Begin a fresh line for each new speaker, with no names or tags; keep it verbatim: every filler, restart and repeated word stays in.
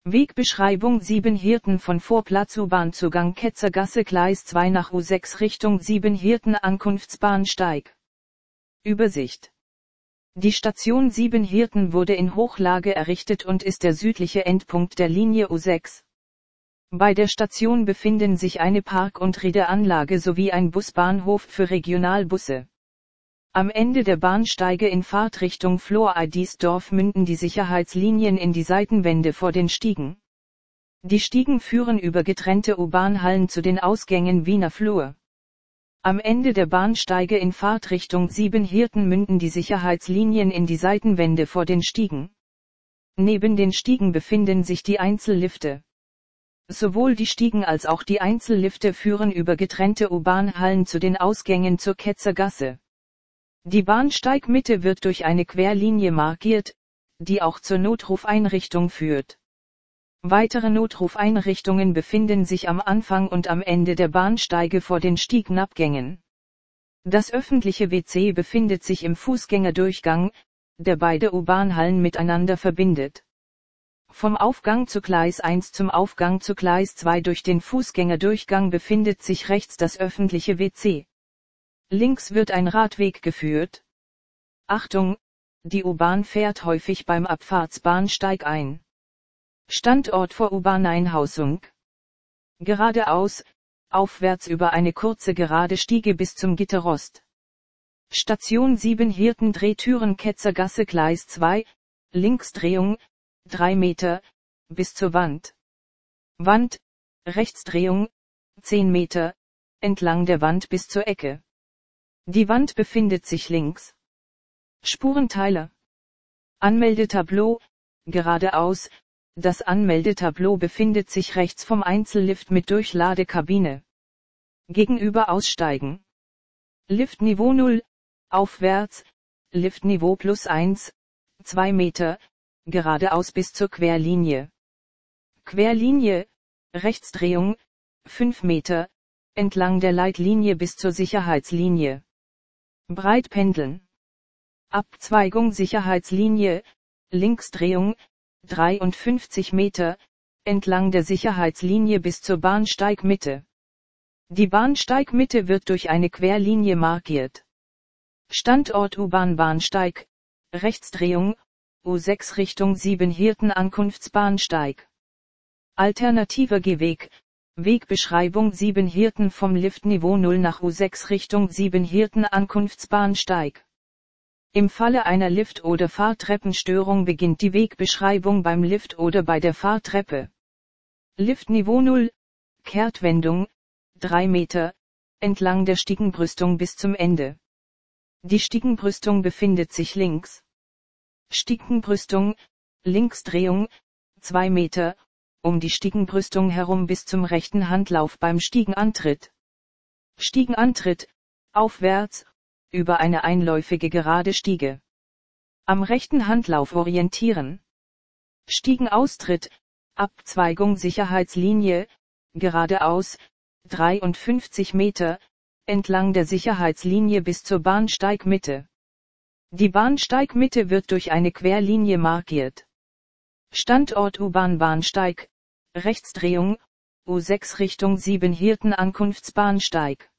Wegbeschreibung Siebenhirten von Vorplatz U-Bahn-Zugang Ketzergasse Gleis zwei nach U sechs Richtung Siebenhirten Ankunftsbahnsteig. Übersicht. Die Station Siebenhirten wurde in Hochlage errichtet und ist der südliche Endpunkt der Linie U sechs. Bei der Station befinden sich eine Park- und Reederanlage sowie ein Busbahnhof für Regionalbusse. Am Ende der Bahnsteige in Fahrtrichtung Flor-Eidisdorf münden die Sicherheitslinien in die Seitenwände vor den Stiegen. Die Stiegen führen über getrennte U-Bahn-Hallen zu den Ausgängen Wiener Flur. Am Ende der Bahnsteige in Fahrtrichtung Siebenhirten münden die Sicherheitslinien in die Seitenwände vor den Stiegen. Neben den Stiegen befinden sich die Einzellifte. Sowohl die Stiegen als auch die Einzellifte führen über getrennte U-Bahn-Hallen zu den Ausgängen zur Ketzergasse. Die Bahnsteigmitte wird durch eine Querlinie markiert, die auch zur Notrufeinrichtung führt. Weitere Notrufeinrichtungen befinden sich am Anfang und am Ende der Bahnsteige vor den Stiegenabgängen. Das öffentliche W C befindet sich im Fußgängerdurchgang, der beide U-Bahn-Hallen miteinander verbindet. Vom Aufgang zu Gleis eins zum Aufgang zu Gleis zwei durch den Fußgängerdurchgang befindet sich rechts das öffentliche W C. Links wird ein Radweg geführt. Achtung! Die U-Bahn fährt häufig beim Abfahrtsbahnsteig ein. Standort vor U-Bahn-Einhausung. Geradeaus, aufwärts über eine kurze gerade Stiege bis zum Gitterrost. Station Siebenhirten Drehtüren Ketzergasse Gleis zwei, Linksdrehung, drei Meter, bis zur Wand. Wand, Rechtsdrehung, zehn Meter, entlang der Wand bis zur Ecke. Die Wand befindet sich links. Spurenteile. Anmeldetableau, geradeaus, das Anmeldetableau befindet sich rechts vom Einzellift mit Durchladekabine. Gegenüber aussteigen. Liftniveau null, aufwärts, Liftniveau plus eins, zwei Meter, geradeaus bis zur Querlinie. Querlinie, Rechtsdrehung, fünf Meter, entlang der Leitlinie bis zur Sicherheitslinie. Breitpendeln. Abzweigung Sicherheitslinie, Linksdrehung, dreiundfünfzig Meter, entlang der Sicherheitslinie bis zur Bahnsteigmitte. Die Bahnsteigmitte wird durch eine Querlinie markiert. Standort U-Bahn-Bahnsteig, Rechtsdrehung, U sechs Richtung Siebenhirten Ankunftsbahnsteig. Alternativer Gehweg, Wegbeschreibung Siebenhirten vom Liftniveau null nach U sechs Richtung Siebenhirten Ankunftsbahnsteig. Im Falle einer Lift- oder Fahrtreppenstörung beginnt die Wegbeschreibung beim Lift oder bei der Fahrtreppe. Liftniveau null, Kehrtwendung, drei Meter, entlang der Stiegenbrüstung bis zum Ende. Die Stiegenbrüstung befindet sich links. Stiegenbrüstung, Linksdrehung, zwei Meter, um die Stiegenbrüstung herum bis zum rechten Handlauf beim Stiegenantritt. Stiegenantritt, aufwärts, über eine einläufige gerade Stiege. Am rechten Handlauf orientieren. Stiegenaustritt, Abzweigung Sicherheitslinie, geradeaus, dreiundfünfzig Meter, entlang der Sicherheitslinie bis zur Bahnsteigmitte. Die Bahnsteigmitte wird durch eine Querlinie markiert. Standort U-Bahn-Bahnsteig, Rechtsdrehung, U sechs Richtung Siebenhirten Ankunftsbahnsteig.